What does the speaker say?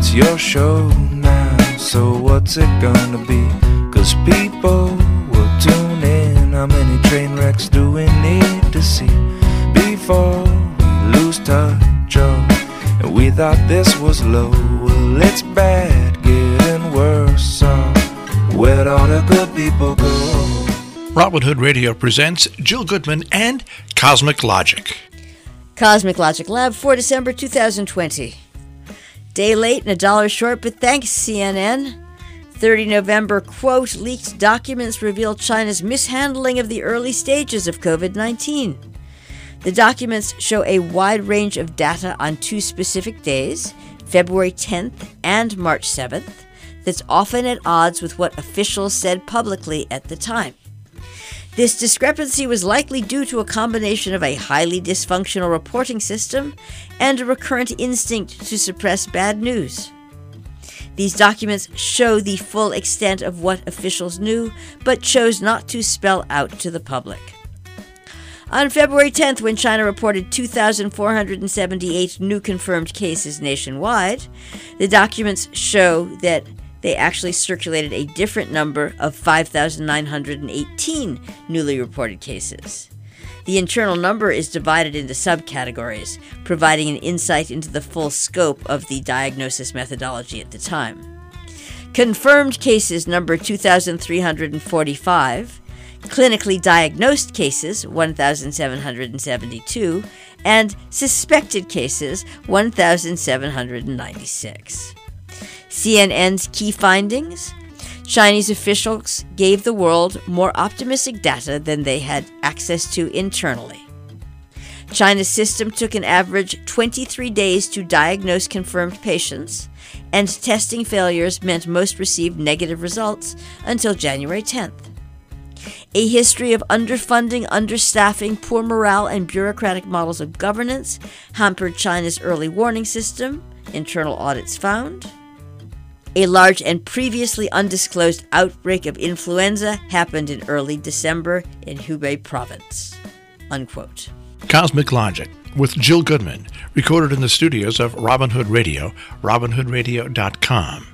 it's your show now, so what's it gonna be? 'Cause people will tune in. How many train wrecks do we need to see before we lose touch? Oh, and we thought this was low. Well, it's bad, getting worse. So where'd all the good people go? Robin Hood Radio presents Jill Goodman and Cosmic Logic. Cosmic Logic Lab for December 2020. Day late and $1 short, but thanks, CNN. 30 November, quote, leaked documents reveal China's mishandling of the early stages of COVID-19. The documents show a wide range of data on two specific days, February 10th and March 7th, that's often at odds with what officials said publicly at the time. This discrepancy was likely due to a combination of a highly dysfunctional reporting system and a recurrent instinct to suppress bad news. These documents show the full extent of what officials knew, but chose not to spell out to the public. On February 10th, when China reported 2,478 new confirmed cases nationwide, the documents show that they actually circulated a different number of 5,918 newly reported cases. The internal number is divided into subcategories, providing an insight into the full scope of the diagnosis methodology at the time. Confirmed cases number 2,345, clinically diagnosed cases 1,772, and suspected cases 1,796. CNN's key findings: Chinese officials gave the world more optimistic data than they had access to internally. China's system took an average 23 days to diagnose confirmed patients, and testing failures meant most received negative results until January 10th. A history of underfunding, understaffing, poor morale, and bureaucratic models of governance hampered China's early warning system, internal audits found. A large and previously undisclosed outbreak of influenza happened in early December in Hubei province. Unquote. Cosmic Logic with Jill Goodman, recorded in the studios of Robin Hood Radio, robinhoodradio.com.